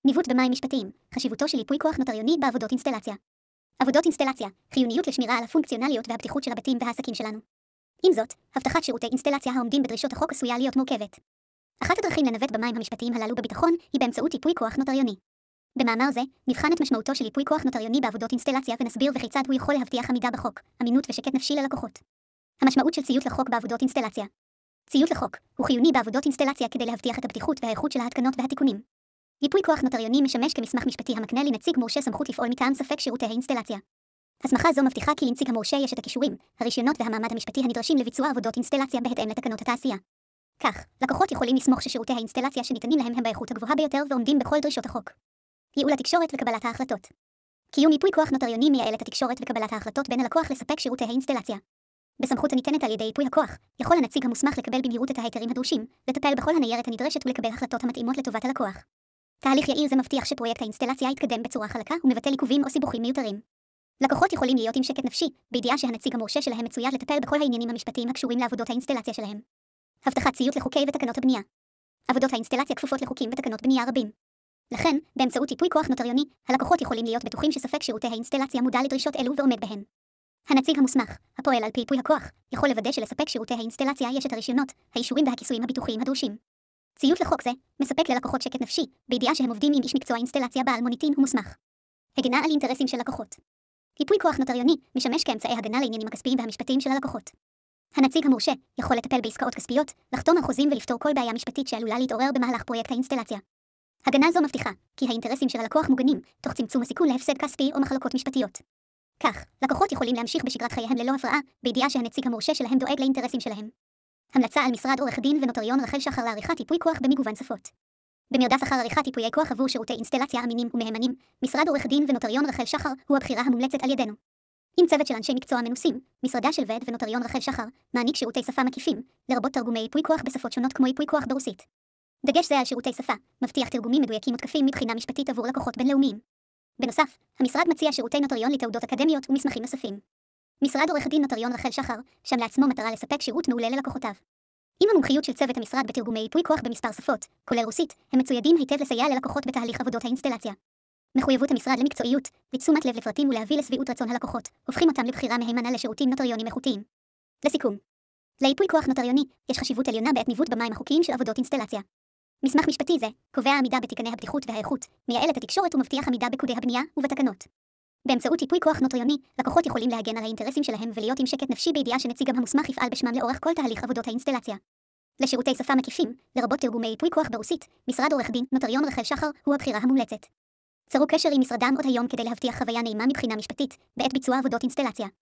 ניווט במים משפטיים, חשיבותו של ייפוי כוח נוטריוני בעבודות אינסטלציה. עבודות אינסטלציה, חיוניות לשמירה על הפונקציונליות והבטיחות של הבתים והעסקים שלנו. עם זאת, הבטחת שירותי אינסטלציה העומדים בדרישות החוק עשויה להיות מורכבת. אחת הדרכים לנווט במים המשפטיים הללו בביטחון היא באמצעות ייפוי כוח נוטריוני. במאמר זה, נבחן את משמעותו של ייפוי כוח נוטריוני בעבודות אינסטלציה ונסביר וכיצד הוא יכול להבטיח עמידה בחוק, אמינות ושקט נפשי ללקוחות. המשמעות של ציות לחוק בעבודות אינסטלציה. ציות לחוק הוא חיוני בעבודות אינסטלציה כדי להבטיח את הבטיחות והאיכות של ההתקנות והתיקונים. ייפוי כוח נוטריוני משמש כמסמך משפטי המקנה לנציג מורשה סמכות לפעול מטעם ספק שירותי האינסטלציה. הסמכה זו מבטיחה כי לנציג המורשה יש את הכישורים, הרישיונות והמעמד המשפטי הנדרשים לביצוע עבודות אינסטלציה בהתאם לתקנות התעשייה. כך, לקוחות יכולים לסמוך ששירותי האינסטלציה שניתנים להם הם באיכות הגבוהה ביותר ועומדים בכל דרישות החוק. ייעול התקשורת וקבלת ההחלטות. קיום ייפוי כוח נוטריוני מייעל את התקשורת וקבלת ההחלטות בין הלקוח לספק שירותי האינסטלציה. בסמכות הניתנת על ידי ייפוי הכוח, יכול הנציג המוסמך לקבל במהירות את ההיתרים הדרושים, לטפל בכל הניירת הנדרשת ולקבל החלטות המתאימות לטובת הלקוח. תהליך יעיל זה מבטיח שפרויקט האינסטלציה יתקדם בצורה חלקה ומבטל עיכובים או סיבוכים מיותרים. לקוחות יכולים להיות עם שקט נפשי, בידיעה שהנציג המורשה שלהם מצויד לטפל בכל העניינים המשפטיים הקשורים לעבודות האינסטלציה שלהם. הבטחת ציות לחוקי ותקנות הבנייה. עבודות האינסטלציה כפופות לחוקים ותקנות בנייה רבים. לכן, באמצעות ייפוי כוח נוטריוני, הלקוחות יכולים להיות בטוחים שספק שירותי האינסטלציה מודע לדרישות אלו ועומד בהן. הנציג המוסמך, הפועל על פי ייפוי הכוח, יכול לוודא שלספק שירותי האינסטלציה יש את הרישיונות, האישורים והכיסויים הביטוחיים הדרושים. ציות לחוק זה מספק ללקוחות שקט נפשי, בידיעה שהם עובדים עם איש מקצוע אינסטלציה בעל מוניטין ומוסמך. הגנה על אינטרסים של לקוחות. ייפוי כוח נוטריוני משמש כאמצעי הגנה לעניינים הכספיים והמשפטיים של הלקוחות. הנציג המורשה יכול לטפל בעסקאות כספיות, לחתום על חוזים ולפתור כל בעיה משפטית שעלולה להתעורר במהלך פרויקט האינסטלציה. הגנה זו מבטיחה כי האינטרסים של הלקוח מוגנים, תוך צמצום הסיכון להפסד כספי או מחלוקות משפטיות. כך, לקוחות יכולים להמשיך בשגרת חייהם ללא הפרעה, בידיעה שהנציג המורשה שלהם דואג לאינטרסים שלהם. המלצה על משרד עורך דין ונוטריון רחל שחר לעריכת ייפוי כוח במגוון שפות. במרדף אחר עריכת ייפויי כוח עבור שירותי אינסטלציה אמינים ומהימנים, משרד עורך דין ונוטריון רחל שחר הוא הבחירה המומלצת על ידינו. עם צוות של אנשי מקצוע מנוסים, משרדה של ועד ונוטריון רחל שחר מעניק שירותי שפה מקיפים, לרבות תרגומי ייפוי כוח בשפות שונות כמו ייפוי כוח ברוסית. דגש זה על שירותי שפה מבטיח תרגומים מדויקים ותקפים מבחינה משפטית עבור לקוחות בינלאומיים. בנוסף, המשרד מציע שירותי נוטריון לתעודות אקדמיות ומסמכים נוספים. משרד עורך דין נוטריון רחל שחר שם לעצמו מטרה לספק שירות מעולה ללקוחותיו. עם המומחיות של צוות המשרד בתרגומי ייפוי כוח במספר שפות, כולל רוסית, הם מצוידים היטב לסייע ללקוחות בתהליך עבודות האינסטלציה. מחויבות המשרד למקצועיות, לתשומת לב לפרטים ולהביא לשביעות רצון הלקוחות, הופכים אותם לבחירה מהימנה לשירותים נוטריונים איכותיים. לסיכום, לייפוי כוח נוטריוני יש חשיבות עליונה בעת ניווט במים החוקיים של עבודות אינסטלציה. מסמך משפטי זה קובע עמידה בתקני הבטיחות והאיכות, מייעל את התקשורת ומבטיח עמידה בפקודי הבנייה ובתקנות. באמצעות ייפוי כוח נוטריוני, לקוחות יכולים להגן על האינטרסים שלהם ולהיות עם שקט נפשי בידיעה שנציגם המוסמך יפעל בשמם לאורך כל תהליך עבודות האינסטלציה. לשירותי שפה מקיפים, לרבות תרגומי ייפוי כוח ברוסית, משרד עורך דין נוטריון רחל שחר הוא הבחירה המומלצת. צרו קשר עם משרדם עוד היום כדי להבטיח חוויה נעימה מבחינה משפטית בעת ביצוע עבודות אינסטלציה.